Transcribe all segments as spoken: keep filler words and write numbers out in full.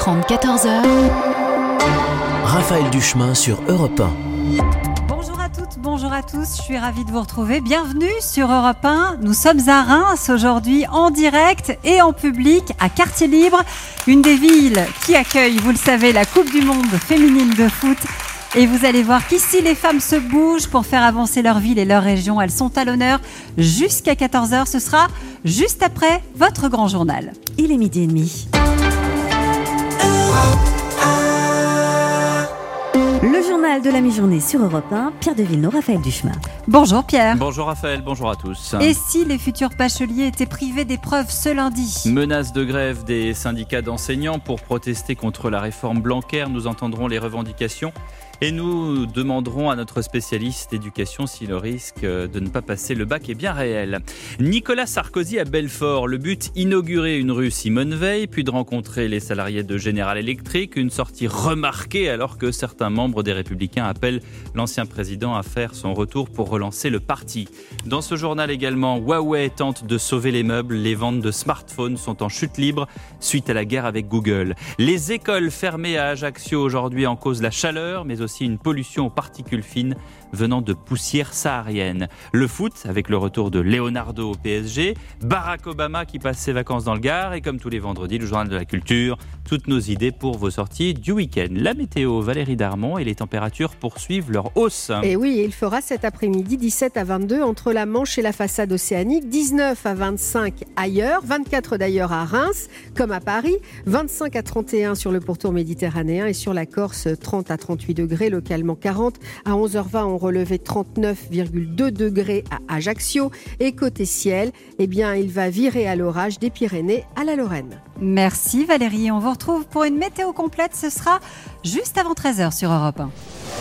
trente, quatorze heures. Raphaël Duchemin sur Europe un. Bonjour à toutes, bonjour à tous, je suis ravie de vous retrouver. Bienvenue sur Europe un. Nous sommes à Reims aujourd'hui en direct et en public à Quartier Libre, une des villes qui accueille, vous le savez, la Coupe du Monde féminine de foot. Et vous allez voir qu'ici, les femmes se bougent pour faire avancer leur ville et leur région. Elles sont à l'honneur jusqu'à quatorze heures. Ce sera juste après votre grand journal. Il est midi et demi. Le journal de la mi-journée sur Europe un, Pierre de Villeneuve, Raphaël Duchemin. Bonjour Pierre. Bonjour Raphaël, bonjour à tous. Et si les futurs bacheliers étaient privés d'épreuves ce lundi ? Menace de grève des syndicats d'enseignants pour protester contre la réforme Blanquer. Nous entendrons les revendications et nous demanderons à notre spécialiste d'éducation si le risque de ne pas passer le bac est bien réel. Nicolas Sarkozy à Belfort. Le but, inaugurer une rue Simone Veil, puis de rencontrer les salariés de General Electric. Une sortie remarquée alors que certains membres des Républicains appellent l'ancien président à faire son retour pour relancer le parti. Dans ce journal également, Huawei tente de sauver les meubles. Les ventes de smartphones sont en chute libre suite à la guerre avec Google. Les écoles fermées à Ajaccio aujourd'hui en cause la chaleur, mais aussi une pollution aux particules fines venant de poussière saharienne. Le foot, avec le retour de Leonardo au P S G, Barack Obama qui passe ses vacances dans le Gard, et comme tous les vendredis, le journal de la culture, toutes nos idées pour vos sorties du week-end. La météo, Valérie Darmon, et les températures poursuivent leur hausse. Et oui, il fera cet après-midi dix-sept à vingt-deux entre la Manche et la façade océanique, dix-neuf à vingt-cinq ailleurs, vingt-quatre d'ailleurs à Reims, comme à Paris, vingt-cinq à trente et un sur le pourtour méditerranéen et sur la Corse, trente à trente-huit degrés, localement quarante. À onze heures vingt, on relevait trente-neuf virgule deux degrés à Ajaccio. Et côté ciel, eh bien, il va virer à l'orage des Pyrénées à la Lorraine. Merci Valérie. On vous retrouve pour une météo complète. Ce sera juste avant treize heures sur Europe un.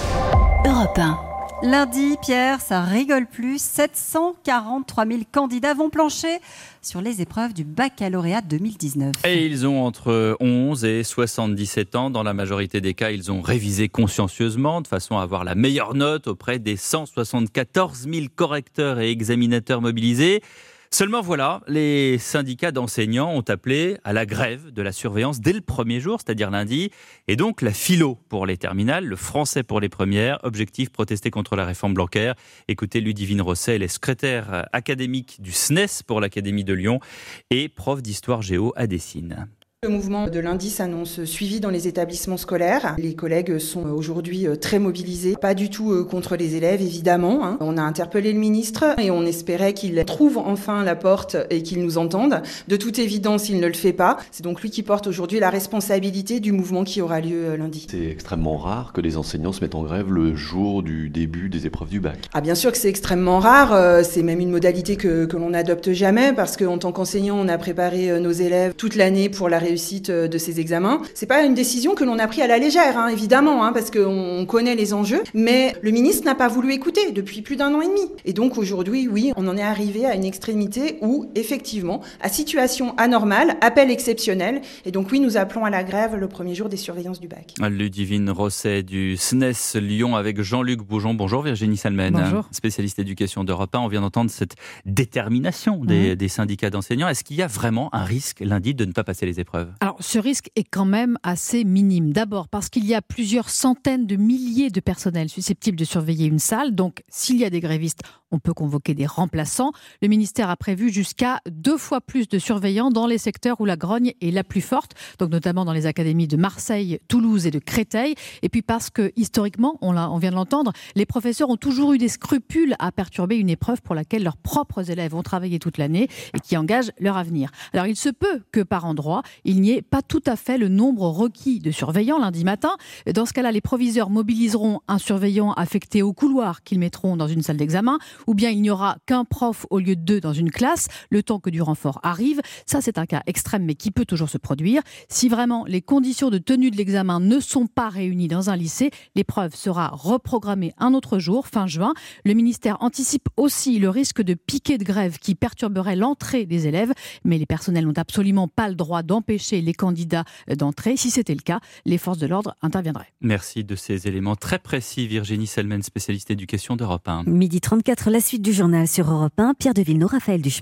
Europe un. Lundi, Pierre, ça rigole plus. sept cent quarante-trois mille candidats vont plancher sur les épreuves du baccalauréat deux mille dix-neuf. Et ils ont entre onze et soixante-dix-sept ans. Dans la majorité des cas, ils ont révisé consciencieusement de façon à avoir la meilleure note auprès des cent soixante-quatorze mille correcteurs et examinateurs mobilisés. Seulement voilà, les syndicats d'enseignants ont appelé à la grève de la surveillance dès le premier jour, c'est-à-dire lundi, et donc la philo pour les terminales, le français pour les premières. Objectif, protester contre la réforme Blanquer. Écoutez Ludivine Rosset, elle est secrétaire académique du S N E S pour l'Académie de Lyon et prof d'histoire géo à Dessines. Le mouvement de lundi s'annonce suivi dans les établissements scolaires. Les collègues sont aujourd'hui très mobilisés, pas du tout contre les élèves évidemment. On a interpellé le ministre et on espérait qu'il trouve enfin la porte et qu'il nous entende. De toute évidence, il ne le fait pas. C'est donc lui qui porte aujourd'hui la responsabilité du mouvement qui aura lieu lundi. C'est extrêmement rare que les enseignants se mettent en grève le jour du début des épreuves du bac. Ah bien sûr que c'est extrêmement rare. C'est même une modalité que, que l'on n'adopte jamais parce qu'en tant qu'enseignant, on a préparé nos élèves toute l'année pour la réussite de ces examens. C'est pas une décision que l'on a prise à la légère, hein, évidemment, hein, parce qu'on connaît les enjeux, mais le ministre n'a pas voulu écouter depuis plus d'un an et demi. Et donc aujourd'hui, oui, on en est arrivé à une extrémité où, effectivement, à situation anormale, appel exceptionnel, et donc oui, nous appelons à la grève le premier jour des surveillances du bac. Ludivine Rosset du S N E S Lyon avec Jean-Luc Boujon. Bonjour Virginie Salmen, Bonjour. Spécialiste éducation d'Europe un. On vient d'entendre cette détermination des, mmh. des syndicats d'enseignants. Est-ce qu'il y a vraiment un risque lundi de ne pas passer les épreuves ? Alors, ce risque est quand même assez minime. D'abord, parce qu'il y a plusieurs centaines de milliers de personnels susceptibles de surveiller une salle. Donc, s'il y a des grévistes, on peut convoquer des remplaçants. Le ministère a prévu jusqu'à deux fois plus de surveillants dans les secteurs où la grogne est la plus forte. Donc, notamment dans les académies de Marseille, Toulouse et de Créteil. Et puis parce que, historiquement, on, l'a, on vient de l'entendre, les professeurs ont toujours eu des scrupules à perturber une épreuve pour laquelle leurs propres élèves ont travaillé toute l'année et qui engage leur avenir. Alors, il se peut que, par endroits, il n'y ait pas tout à fait le nombre requis de surveillants lundi matin. Dans ce cas-là, les proviseurs mobiliseront un surveillant affecté au couloir qu'ils mettront dans une salle d'examen, ou bien il n'y aura qu'un prof au lieu de deux dans une classe, le temps que du renfort arrive. Ça, c'est un cas extrême, mais qui peut toujours se produire. Si vraiment les conditions de tenue de l'examen ne sont pas réunies dans un lycée, l'épreuve sera reprogrammée un autre jour, fin juin. Le ministère anticipe aussi le risque de piquet de grève qui perturberait l'entrée des élèves, mais les personnels n'ont absolument pas le droit d'empêcher les candidats d'entrée. Si c'était le cas, les forces de l'ordre interviendraient. Merci de ces éléments très précis, Virginie Salmen, spécialiste éducation d'Europe un. Midi trente-quatre, la suite du journal sur Europe un, Pierre de Villeneuve, Raphaël Duchemin.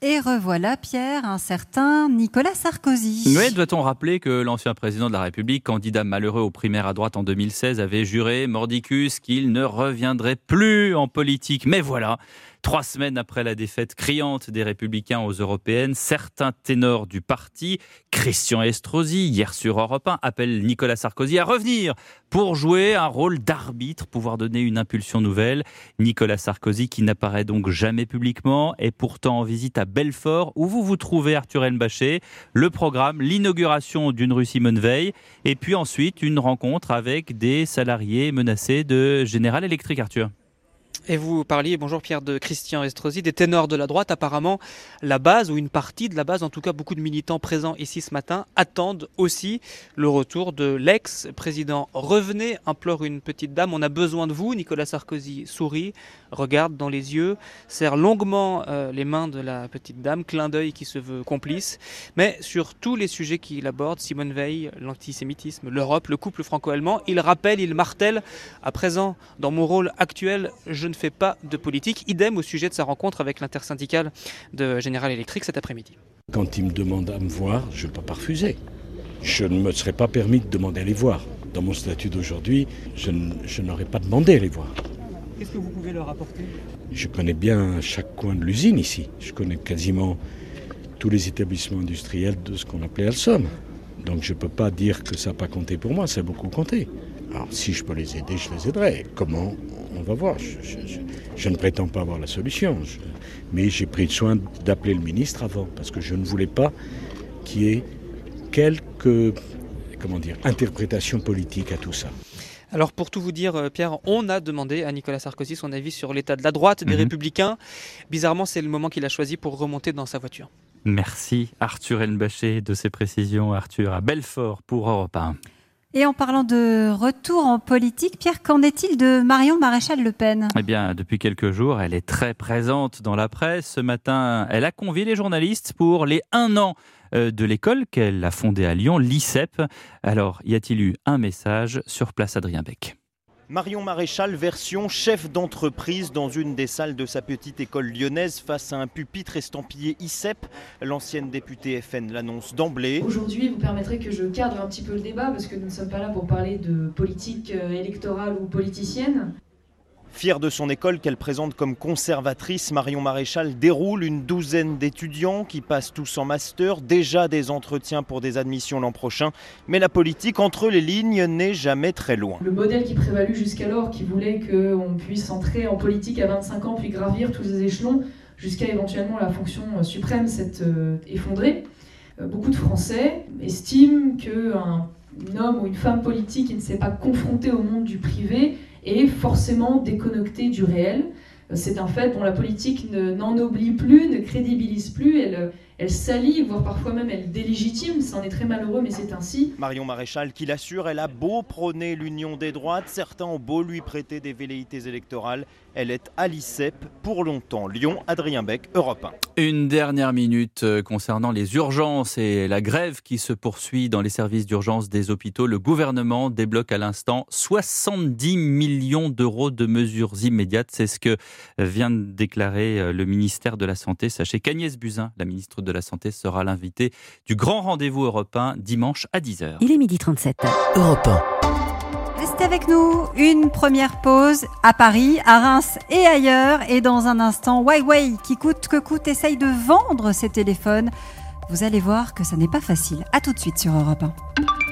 Et revoilà, Pierre, un certain Nicolas Sarkozy. Oui, doit-on rappeler que l'ancien président de la République, candidat malheureux aux primaires à droite en deux mille seize, avait juré mordicus qu'il ne reviendrait plus en politique. Mais voilà, trois semaines après la défaite criante des Républicains aux Européennes, certains ténors du parti, Christian Estrosi, hier sur Europe un, appellent Nicolas Sarkozy à revenir pour jouer un rôle d'arbitre, pouvoir donner une impulsion nouvelle. Nicolas Sarkozy, qui n'apparaît donc jamais publiquement, est pourtant en visite à Belfort, où vous vous trouvez, Arthur Elmbachet. Le programme, l'inauguration d'une rue Simone Veil, et puis ensuite une rencontre avec des salariés menacés de General Electric, Arthur. Et vous parliez, bonjour Pierre, de Christian Estrosi, des ténors de la droite. Apparemment, la base, ou une partie de la base, en tout cas beaucoup de militants présents ici ce matin, attendent aussi le retour de l'ex-président. Revenez, implore une petite dame, on a besoin de vous. Nicolas Sarkozy sourit, regarde dans les yeux, serre longuement euh, les mains de la petite dame, clin d'œil qui se veut complice. Mais sur tous les sujets qu'il aborde, Simone Veil, l'antisémitisme, l'Europe, le couple franco-allemand, il rappelle, il martèle, à présent, dans mon rôle actuel, je ne fais pas de politique. Idem au sujet de sa rencontre avec l'intersyndicale de General Electric cet après-midi. Quand il me demande à me voir, je ne peux pas refuser. Je ne me serais pas permis de demander à les voir. Dans mon statut d'aujourd'hui, je, n- je n'aurais pas demandé à les voir. Qu'est-ce que vous pouvez leur apporter ? Je connais bien chaque coin de l'usine ici. Je connais quasiment tous les établissements industriels de ce qu'on appelait Alstom. Donc je ne peux pas dire que ça n'a pas compté pour moi, ça a beaucoup compté. Alors si je peux les aider, je les aiderai. Comment ? On va voir. Je, je, je, je ne prétends pas avoir la solution. Je, mais j'ai pris soin d'appeler le ministre avant, parce que je ne voulais pas qu'il y ait quelques comment dire, interprétations politiques à tout ça. Alors pour tout vous dire, Pierre, on a demandé à Nicolas Sarkozy son avis sur l'état de la droite, des mmh. Républicains. Bizarrement, c'est le moment qu'il a choisi pour remonter dans sa voiture. Merci Arthur Elmbachet de ces précisions. Arthur à Belfort pour Europe un. Et en parlant de retour en politique, Pierre, qu'en est-il de Marion Maréchal Le Pen ? Eh bien, depuis quelques jours, elle est très présente dans la presse. Ce matin, elle a convié les journalistes pour les un an de l'école qu'elle a fondée à Lyon, l'I C E P. Alors, y a-t-il eu un message sur place, Adrien Beck ? Marion Maréchal, version chef d'entreprise dans une des salles de sa petite école lyonnaise face à un pupitre estampillé I C E P. L'ancienne députée F N l'annonce d'emblée. Aujourd'hui, vous permettrez que je cadre un petit peu le débat parce que nous ne sommes pas là pour parler de politique électorale ou politicienne. Fière de son école qu'elle présente comme conservatrice, Marion Maréchal déroule une douzaine d'étudiants qui passent tous en master, déjà des entretiens pour des admissions l'an prochain. Mais la politique, entre les lignes, n'est jamais très loin. Le modèle qui prévalut jusqu'alors, qui voulait qu'on puisse entrer en politique à vingt-cinq ans puis gravir tous les échelons jusqu'à éventuellement la fonction suprême, s'est euh, effondré. Euh, beaucoup de Français estiment qu'un homme ou une femme politique qui ne s'est pas confronté au monde du privé est forcément déconnecté du réel. C'est un fait dont la politique ne, n'ennoblit plus, ne crédibilise plus, elle, elle salit, voire parfois même elle délégitime, c'en est très malheureux mais c'est ainsi. Marion Maréchal qui l'assure, elle a beau prôner l'union des droites, certains ont beau lui prêter des velléités électorales, elle est à l'I C E P pour longtemps. Lyon, Adrien Beck, Europe un. Une dernière minute concernant les urgences et la grève qui se poursuit dans les services d'urgence des hôpitaux. Le gouvernement débloque à l'instant soixante-dix millions d'euros de mesures immédiates. C'est ce que vient de déclarer le ministère de la Santé. Sachez qu'Agnès Buzyn, la ministre de la Santé, sera l'invitée du grand rendez-vous Europe un dimanche à dix heures. Il est midi trente-sept. Europe un. Restez avec nous, une première pause à Paris, à Reims et ailleurs. Et dans un instant, Huawei, qui coûte que coûte, essaye de vendre ses téléphones. Vous allez voir que ça n'est pas facile. À tout de suite sur Europe un.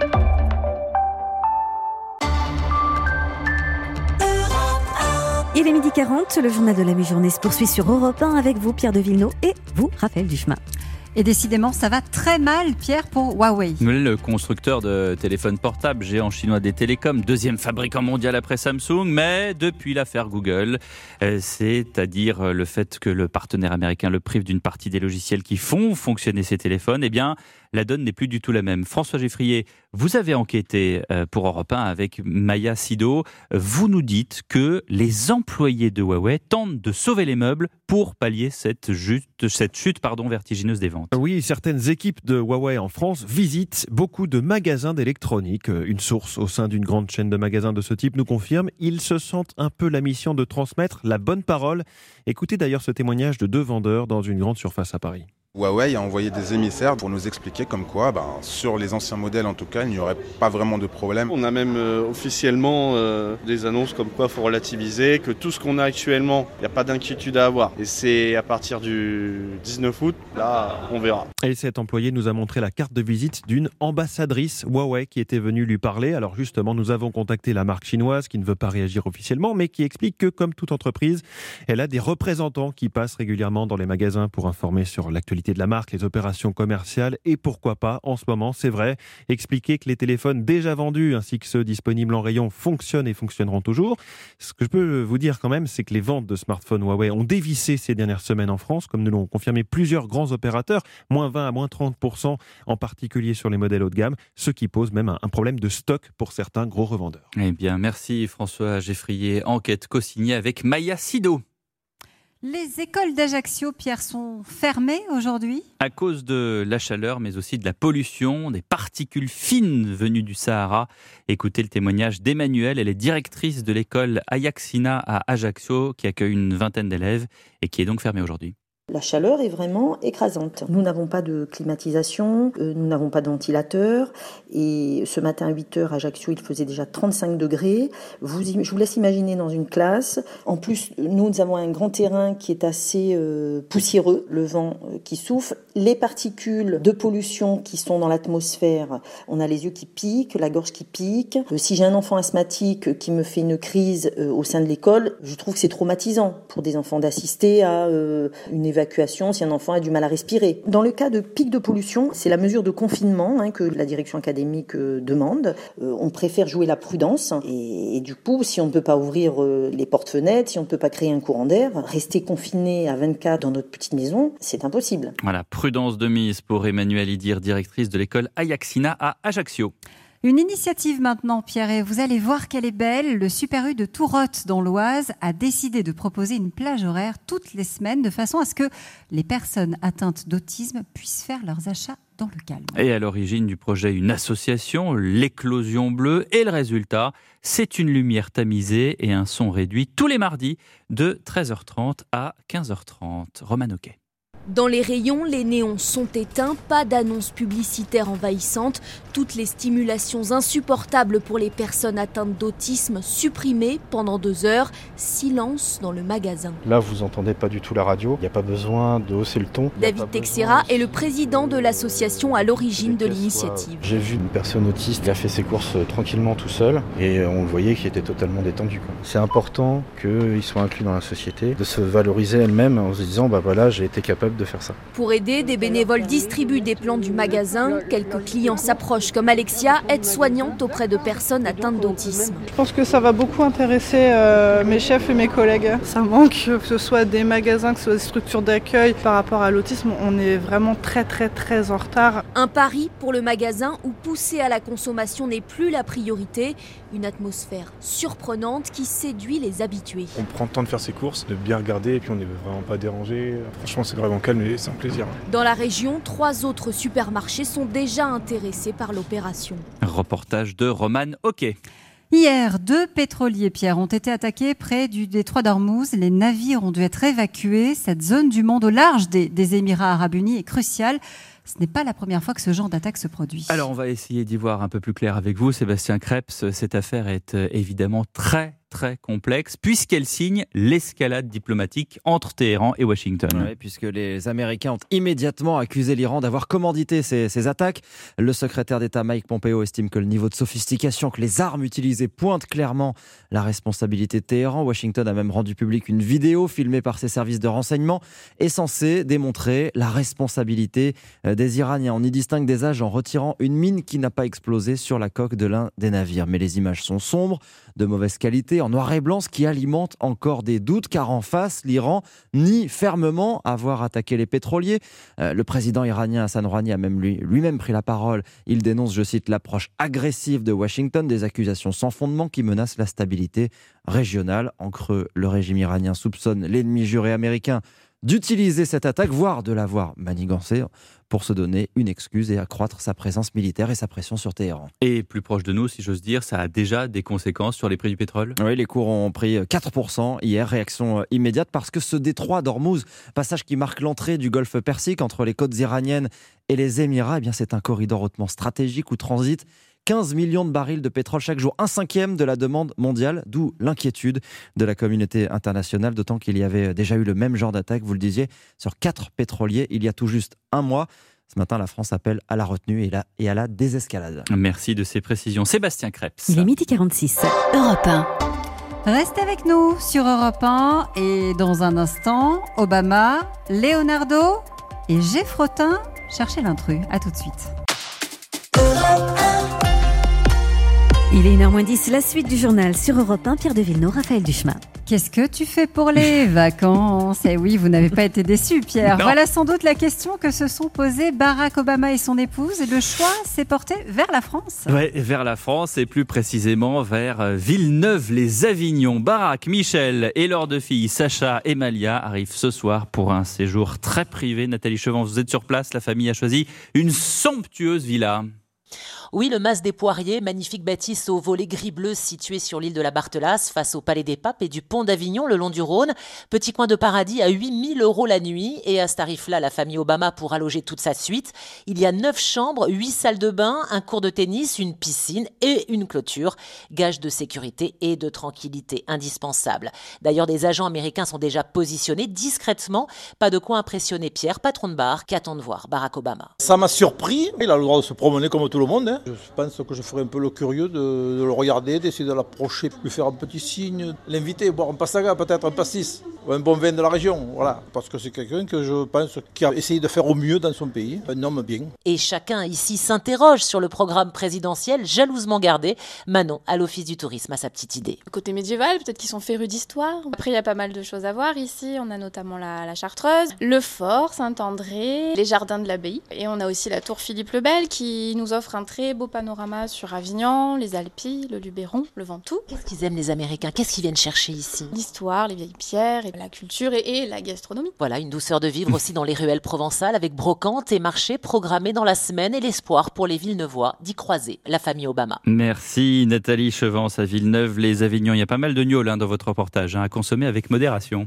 Il est midi quarante, le journal de la mi-journée se poursuit sur Europe un avec vous, Pierre de Villeneuve, et vous, Raphaël Duchemin. Et décidément, ça va très mal, Pierre, pour Huawei. Le constructeur de téléphones portables, géant chinois des télécoms, deuxième fabricant mondial après Samsung, mais depuis l'affaire Google, c'est-à-dire le fait que le partenaire américain le prive d'une partie des logiciels qui font fonctionner ses téléphones, eh bien, la donne n'est plus du tout la même. François Geffrier, vous avez enquêté pour Europe un avec Maya Sido. Vous nous dites que les employés de Huawei tentent de sauver les meubles pour pallier cette chute, cette chute pardon, vertigineuse des ventes. Oui, certaines équipes de Huawei en France visitent beaucoup de magasins d'électronique. Une source au sein d'une grande chaîne de magasins de ce type nous confirme, ils se sentent un peu la mission de transmettre la bonne parole. Écoutez d'ailleurs ce témoignage de deux vendeurs dans une grande surface à Paris. Huawei a envoyé des émissaires pour nous expliquer comme quoi, ben, sur les anciens modèles en tout cas, il n'y aurait pas vraiment de problème. On a même euh, officiellement euh, des annonces comme quoi il faut relativiser, que tout ce qu'on a actuellement, il n'y a pas d'inquiétude à avoir. Et c'est à partir du dix-neuf août, là, on verra. Et cet employé nous a montré la carte de visite d'une ambassadrice Huawei qui était venue lui parler. Alors justement, nous avons contacté la marque chinoise qui ne veut pas réagir officiellement, mais qui explique que comme toute entreprise, elle a des représentants qui passent régulièrement dans les magasins pour informer sur l'actualité de la marque, les opérations commerciales et pourquoi pas, en ce moment, c'est vrai, expliquer que les téléphones déjà vendus ainsi que ceux disponibles en rayon fonctionnent et fonctionneront toujours. Ce que je peux vous dire quand même, c'est que les ventes de smartphones Huawei ont dévissé ces dernières semaines en France, comme nous l'ont confirmé plusieurs grands opérateurs, moins vingt à moins trente pour cent, en particulier sur les modèles haut de gamme, ce qui pose même un problème de stock pour certains gros revendeurs. Eh bien, merci François Geffrier. Enquête co-signée avec Maya Sido. Les écoles d'Ajaccio, Pierre, sont fermées aujourd'hui ? À cause de la chaleur, mais aussi de la pollution, des particules fines venues du Sahara. Écoutez le témoignage d'Emmanuelle, elle est directrice de l'école Ayaxina à Ajaccio, qui accueille une vingtaine d'élèves et qui est donc fermée aujourd'hui. La chaleur est vraiment écrasante. Nous n'avons pas de climatisation, euh, nous n'avons pas de ventilateur. Et ce matin à huit heures à Ajaccio, il faisait déjà trente-cinq degrés. Vous, je vous laisse imaginer dans une classe. En plus, nous, nous avons un grand terrain qui est assez euh, poussiéreux, le vent euh, qui souffle. Les particules de pollution qui sont dans l'atmosphère, on a les yeux qui piquent, la gorge qui pique. Euh, si j'ai un enfant asthmatique qui me fait une crise euh, au sein de l'école, je trouve que c'est traumatisant pour des enfants d'assister à euh, une évacuation si un enfant a du mal à respirer. Dans le cas de pic de pollution, c'est la mesure de confinement hein, que la direction académique euh, demande. Euh, on préfère jouer la prudence et, et du coup, si on ne peut pas ouvrir euh, les portes-fenêtres, si on ne peut pas créer un courant d'air, rester confiné à vingt-quatre dans notre petite maison, c'est impossible. Voilà, prudence de mise pour Emmanuelle Idir, directrice de l'école Ayaxina à Ajaccio. Une initiative maintenant, Pierre, et vous allez voir qu'elle est belle. Le Super U de Tourotte dans l'Oise a décidé de proposer une plage horaire toutes les semaines de façon à ce que les personnes atteintes d'autisme puissent faire leurs achats dans le calme. Et à l'origine du projet, une association, l'Éclosion Bleue, et le résultat, c'est une lumière tamisée et un son réduit tous les mardis de treize heures trente à quinze heures trente. Roman Oquet. Dans les rayons, les néons sont éteints, pas d'annonces publicitaires envahissantes, toutes les stimulations insupportables pour les personnes atteintes d'autisme supprimées pendant deux heures, silence dans le magasin. Là, vous entendez pas du tout la radio, il n'y a pas besoin de hausser le ton. David Texera est le président de l'association à l'origine de l'initiative. J'ai vu une personne autiste qui a fait ses courses tranquillement tout seul et on le voyait qu'il était totalement détendu, quoi. C'est important qu'ils soient inclus dans la société, de se valoriser elle-même en se disant bah voilà, j'ai été capable de faire ça. Pour aider, des bénévoles distribuent des plans du magasin. Quelques clients s'approchent comme Alexia, aide-soignante auprès de personnes atteintes d'autisme. Je pense que ça va beaucoup intéresser euh, mes chefs et mes collègues. Ça manque, que ce soit des magasins, que ce soit des structures d'accueil. Par rapport à l'autisme, on est vraiment très très très en retard. Un pari pour le magasin où pousser à la consommation n'est plus la priorité. Une atmosphère surprenante qui séduit les habitués. On prend le temps de faire ses courses, de bien regarder et puis on n'est vraiment pas dérangé. Franchement, c'est vraiment calme et c'est un plaisir. Dans la région, trois autres supermarchés sont déjà intéressés par l'opération. Reportage de Roman Oquet. Hier, deux pétroliers, Pierre, ont été attaqués près du détroit d'Ormuz. Les navires ont dû être évacués. Cette zone du monde au large des, des Émirats arabes unis est cruciale. Ce n'est pas la première fois que ce genre d'attaque se produit. Alors, on va essayer d'y voir un peu plus clair avec vous, Sébastien Krebs. Cette affaire est euh, évidemment très, très complexe, puisqu'elle signe l'escalade diplomatique entre Téhéran et Washington. Oui, puisque les Américains ont immédiatement accusé l'Iran d'avoir commandité ces, ces attaques. Le secrétaire d'État Mike Pompeo estime que le niveau de sophistication que les armes utilisées pointe clairement la responsabilité de Téhéran. Washington a même rendu public une vidéo filmée par ses services de renseignement et censée démontrer la responsabilité des des Iraniens. On y distingue des âges en retirant une mine qui n'a pas explosé sur la coque de l'un des navires. Mais les images sont sombres, de mauvaise qualité, en noir et blanc, ce qui alimente encore des doutes, car en face, l'Iran nie fermement avoir attaqué les pétroliers. Euh, le président iranien Hassan Rouhani a même lui, lui-même pris la parole. Il dénonce, je cite, l'approche agressive de Washington, des accusations sans fondement qui menacent la stabilité régionale. En creux, le régime iranien soupçonne l'ennemi juré américain d'utiliser cette attaque, voire de l'avoir manigancée, pour se donner une excuse et accroître sa présence militaire et sa pression sur Téhéran. Et plus proche de nous, si j'ose dire, ça a déjà des conséquences sur les prix du pétrole ? Oui, les cours ont pris quatre pour cent hier, réaction immédiate, parce que ce détroit d'Ormuz, passage qui marque l'entrée du golfe Persique entre les côtes iraniennes et les Émirats, eh bien c'est un corridor hautement stratégique où transitent quinze millions de barils de pétrole chaque jour, un cinquième de la demande mondiale, d'où l'inquiétude de la communauté internationale, d'autant qu'il y avait déjà eu le même genre d'attaque, vous le disiez, sur quatre pétroliers il y a tout juste un mois. Ce matin, la France appelle à la retenue et à la désescalade. Merci de ces précisions. Sébastien Krebs. Il est midi quarante-six, Europe un. Restez avec nous sur Europe un et dans un instant, Obama, Leonardo et Geffrotin. Cherchez l'intrus. À tout de suite. Il est une heure moins dix, la suite du journal sur Europe un, Pierre de Villeneuve, Raphaël Duchemin. Qu'est-ce que tu fais pour les vacances ? Eh oui, vous n'avez pas été déçus, Pierre. Non. Voilà sans doute la question que se sont posées Barack Obama et son épouse. Et le choix s'est porté vers la France. Oui, vers la France et plus précisément vers Villeneuve-les-Avignon. Barack, Michel et leurs deux filles, Sacha et Malia, arrivent ce soir pour un séjour très privé. Nathalie Chevance, vous êtes sur place. La famille a choisi une somptueuse villa. Oui, le Mas des Poiriers, magnifique bâtisse au volet gris-bleu situé sur l'île de la Barthelasse, face au Palais des Papes et du pont d'Avignon, le long du Rhône. Petit coin de paradis à huit mille euros la nuit. Et à ce tarif-là, la famille Obama pourra loger toute sa suite. Il y a neuf chambres, huit salles de bain, un cours de tennis, une piscine et une clôture. Gage de sécurité et de tranquillité indispensable. D'ailleurs, des agents américains sont déjà positionnés discrètement. Pas de quoi impressionner Pierre, patron de bar. Qu'attend de voir Barack Obama ? Ça m'a surpris. Il a le droit de se promener comme tout le monde, hein. Je pense que je ferai un peu le curieux de, de le regarder, d'essayer de l'approcher, lui faire un petit signe, l'inviter, boire un pastaga, peut-être un pastis, ou un bon vin de la région, voilà. Parce que c'est quelqu'un que je pense qui a essayé de faire au mieux dans son pays, un homme bien. Et chacun ici s'interroge sur le programme présidentiel jalousement gardé. Manon, à l'Office du tourisme, a sa petite idée. Le côté médiéval, peut-être qu'ils sont férus d'histoire. Après, il y a pas mal de choses à voir ici. On a notamment la, la Chartreuse, le fort Saint-André, les jardins de l'abbaye. Et on a aussi la tour Philippe le Bel qui nous offre un très beau panorama sur Avignon, les Alpilles, le Luberon, le Ventoux. Qu'est-ce qu'ils aiment les Américains ? Qu'est-ce qu'ils viennent chercher ici ? L'histoire, les vieilles pierres, et la culture et, et la gastronomie. Voilà, une douceur de vivre aussi dans les ruelles provençales avec brocantes et marchés programmés dans la semaine et l'espoir pour les Villeneuvois d'y croiser la famille Obama. Merci Nathalie Chevance à Villeneuve-les-Avignon. Il y a pas mal de gnôles hein, dans votre reportage, hein, à consommer avec modération.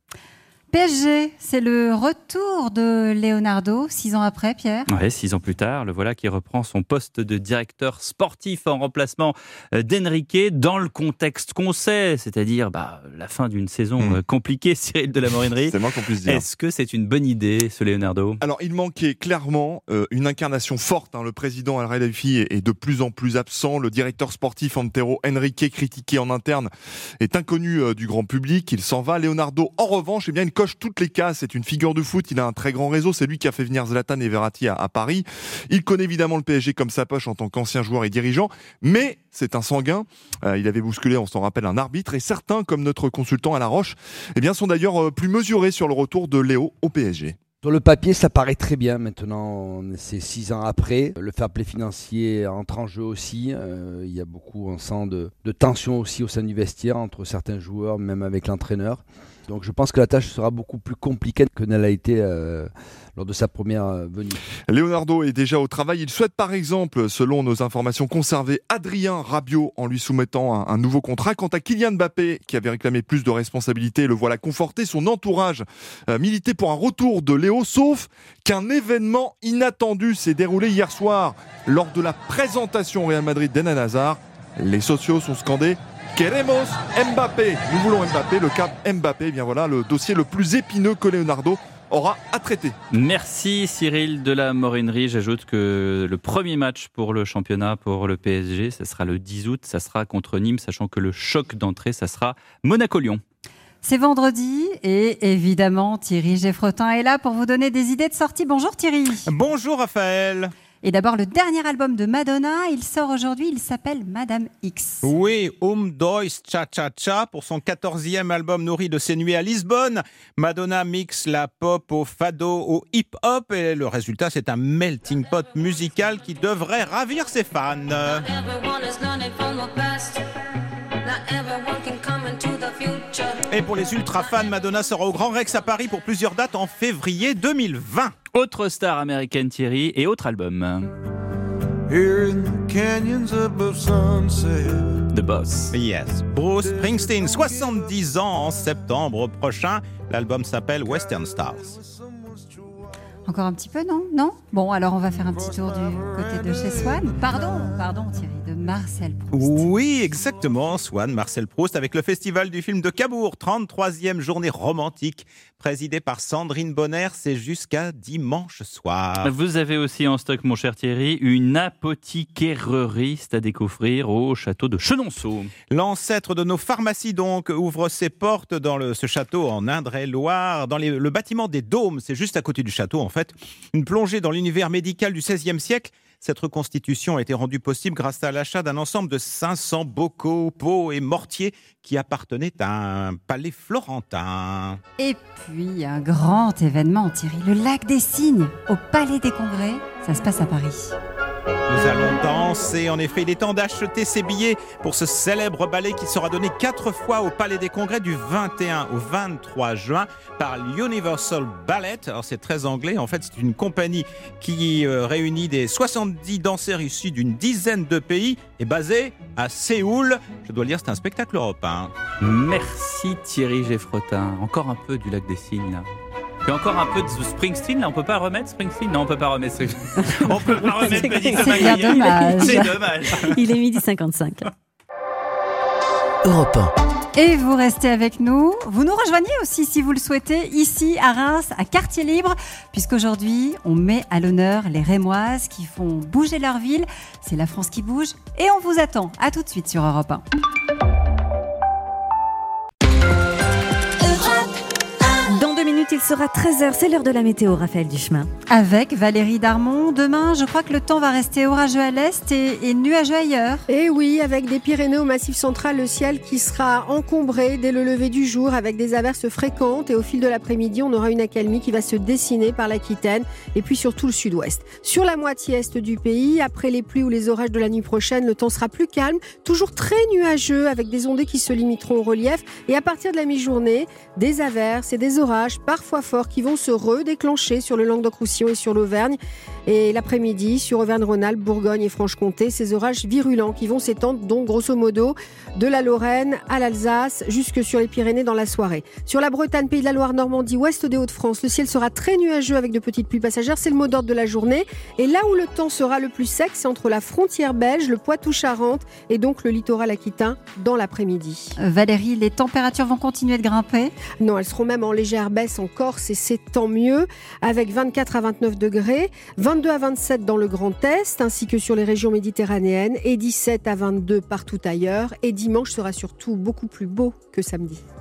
P S G, c'est le retour de Leonardo, six ans après, Pierre. Ouais, six ans plus tard, le voilà qui reprend son poste de directeur sportif en remplacement d'Enrique dans le contexte qu'on sait, c'est-à-dire bah, la fin d'une saison mmh. compliquée, Cyril de la Morinerie. C'est moins qu'on puisse dire. Est-ce que c'est une bonne idée, ce Leonardo ? Alors, il manquait clairement euh, une incarnation forte. Hein. Le président Al Khelaifi est, est de plus en plus absent. Le directeur sportif Antero Henrique, critiqué en interne, est inconnu euh, du grand public. Il s'en va. Leonardo, en revanche, eh bien, il coche toutes les cases. C'est une figure de foot. Il a un très grand réseau. C'est lui qui a fait venir Zlatan et Verratti à, à Paris. Il connaît évidemment le P S G comme sa poche en tant qu'ancien joueur et dirigeant. Mais c'est un sanguin. Euh, il avait bousculé, on s'en rappelle, un arbitre. Et certains, comme notre consultant à La Roche, eh bien, sont d'ailleurs euh, plus mesurés sur le retour de Léo au P S G. Sur le papier, ça paraît très bien. Maintenant, c'est six ans après. Le fair play financier entre en jeu aussi. Euh, il y a beaucoup, on sent, de, de tension aussi au sein du vestiaire entre certains joueurs, même avec l'entraîneur. Donc je pense que la tâche sera beaucoup plus compliquée que ne l'a été euh, lors de sa première euh, venue. Leonardo est déjà au travail. Il souhaite par exemple, selon nos informations, conserver Adrien Rabiot en lui soumettant un, un nouveau contrat. Quant à Kylian Mbappé, qui avait réclamé plus de responsabilités, le voilà conforté. Son entourage euh, militait pour un retour de Léo, sauf qu'un événement inattendu s'est déroulé hier soir lors de la présentation au Real Madrid d'Eden Hazard. Les socios sont scandés Queremos Mbappé. Nous voulons Mbappé. Le cas Mbappé, eh bien voilà le dossier le plus épineux que Leonardo aura à traiter. Merci Cyril de la Morinerie. J'ajoute que le premier match pour le championnat pour le P S G, ça sera le dix août, ça sera contre Nîmes, sachant que le choc d'entrée, ça sera Monaco-Lyon. C'est vendredi et évidemment Thierry Geffrotin est là pour vous donner des idées de sortie. Bonjour Thierry. Bonjour Raphaël. Et d'abord le dernier album de Madonna, il sort aujourd'hui, il s'appelle Madame X. Oui, Um Dois Cha Cha Cha pour son quatorzième album nourri de ses nuits à Lisbonne. Madonna mixe la pop au fado, au hip-hop et le résultat c'est un melting pot musical qui devrait ravir ses fans. Et pour les ultra fans, Madonna sera au Grand Rex à Paris pour plusieurs dates en février deux mille vingt. Autre star américaine Thierry et autre album. Here in the canyons above sunset. The Boss. Yes. Bruce Springsteen, soixante-dix ans en septembre prochain. L'album s'appelle Western Stars. Encore un petit peu, non? Non? Bon, alors on va faire un petit tour du côté de chez Swan. Pardon, pardon Thierry, de Marcel Proust. Oui, exactement, Swan, Marcel Proust, avec le Festival du film de Cabourg, trente-troisième journée romantique, présidée par Sandrine Bonner, c'est jusqu'à dimanche soir. Vous avez aussi en stock, mon cher Thierry, une apothicairerie à découvrir au château de Chenonceau. L'ancêtre de nos pharmacies, donc, ouvre ses portes dans le, ce château en Indre-et-Loire, dans les, le bâtiment des Dômes, c'est juste à côté du château, en fait. Une plongée dans l'univers médical du seizième siècle. Cette reconstitution a été rendue possible grâce à l'achat d'un ensemble de cinq cents bocaux, pots et mortiers qui appartenaient à un palais florentin. Et puis, un grand événement, Thierry, le Lac des Cygnes, au Palais des Congrès. Ça se passe à Paris. Nous allons danser. En effet, il est temps d'acheter ses billets pour ce célèbre ballet qui sera donné quatre fois au Palais des Congrès du vingt et un au vingt-trois juin par l'Universal Ballet. Alors c'est très anglais. En fait, c'est une compagnie qui euh, réunit des soixante-dix danseurs issus d'une dizaine de pays et basée à Séoul. Je dois le dire, c'est un spectacle européen. Merci Thierry Geffrotin. Encore un peu du Lac des Cygnes là. Et encore un peu de Springsteen, là, on peut pas remettre Springsteen? Non, on peut pas remettre Springsteen. On peut pas remettre Benito C'est bien Magallien. dommage. C'est dommage. Il est midi cinquante-cinq. Europe un. Et vous restez avec nous. Vous nous rejoignez aussi si vous le souhaitez ici à Reims, à Quartier Libre, puisqu'aujourd'hui on met à l'honneur les Rémoises qui font bouger leur ville. C'est la France qui bouge et on vous attend. À tout de suite sur Europe un. Dans deux minutes, il sera treize heures. C'est l'heure de la météo, Raphaël Duchemin. Avec Valérie Darmon. Demain, je crois que le temps va rester orageux à l'est et, et nuageux ailleurs. Et oui, avec des Pyrénées au Massif central, le ciel qui sera encombré dès le lever du jour avec des averses fréquentes. Et au fil de l'après-midi, on aura une accalmie qui va se dessiner par l'Aquitaine et puis surtout le sud-ouest. Sur la moitié est du pays, après les pluies ou les orages de la nuit prochaine, le temps sera plus calme, toujours très nuageux avec des ondées qui se limiteront au relief. Et à partir de la mi-journée, des averses et des orages parfois forts qui vont se redéclencher sur le Languedoc-Roussillon et sur l'Auvergne. Et l'après-midi, sur Auvergne-Rhône-Alpes, Bourgogne et Franche-Comté, ces orages virulents qui vont s'étendre donc grosso modo de la Lorraine à l'Alsace jusque sur les Pyrénées dans la soirée. Sur la Bretagne, Pays de la Loire, Normandie, ouest des Hauts-de-France, le ciel sera très nuageux avec de petites pluies passagères. C'est le mot d'ordre de la journée. Et là où le temps sera le plus sec, c'est entre la frontière belge, le Poitou-Charentes et donc le littoral aquitain dans l'après-midi. Valérie, les températures vont continuer de grimper? Non, elles seront même en légère baisse en Corse et c'est tant mieux, avec vingt-quatre à vingt-neuf degrés, vingt-deux à vingt-sept dans le Grand Est, ainsi que sur les régions méditerranéennes, et dix-sept à vingt-deux partout ailleurs. Et dimanche sera surtout beaucoup plus beau que samedi.